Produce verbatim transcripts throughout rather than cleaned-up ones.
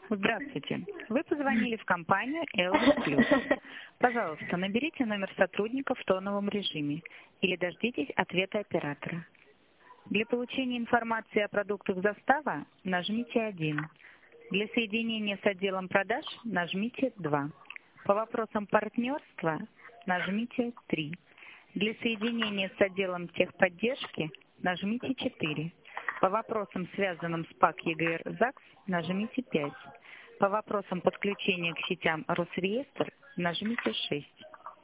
Здравствуйте. Вы позвонили в компанию Элвис Плюс. Пожалуйста, наберите номер сотрудника в тоновом режиме или дождитесь ответа оператора. Для получения информации о продуктах застава нажмите один. Для соединения с отделом продаж нажмите два. По вопросам партнерства нажмите три. Для соединения с отделом техподдержки нажмите четыре. По вопросам, связанным с ПАК ЕГР ЗАГС, нажмите пять. По вопросам подключения к сетям Росреестр нажмите шесть.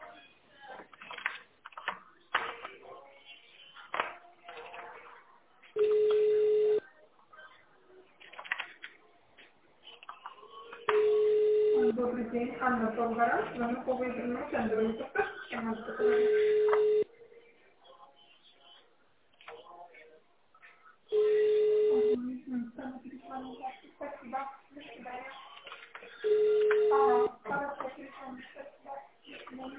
Добрый день, Анна Полгора, звонковый интернет, Андрей, подскажите, с кем можно поговорить? Мгм, там перезвоню, спасибо, до свидания. Ага, хорошо, перезвоню, спасибо, до свидания.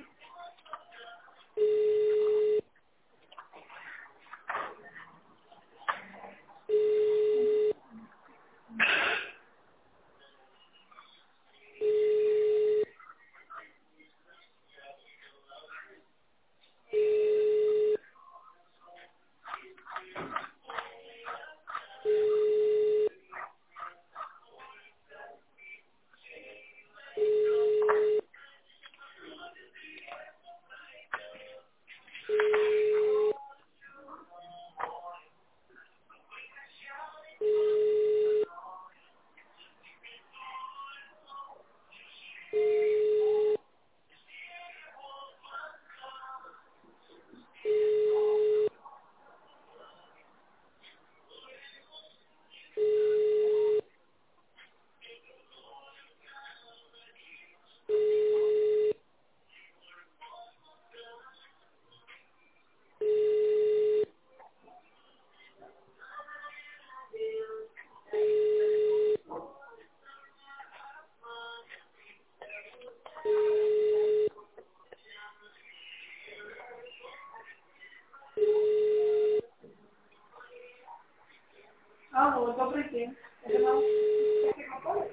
Алло, добрый день. Это нам фирма Полис?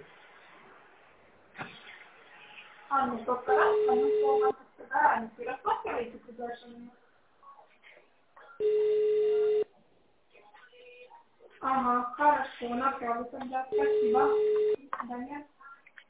Анна Полгора, звоню по вам заранее. Вы рассматриваете предложение? Ага, хорошо, направлю тогда. Спасибо. До свидания.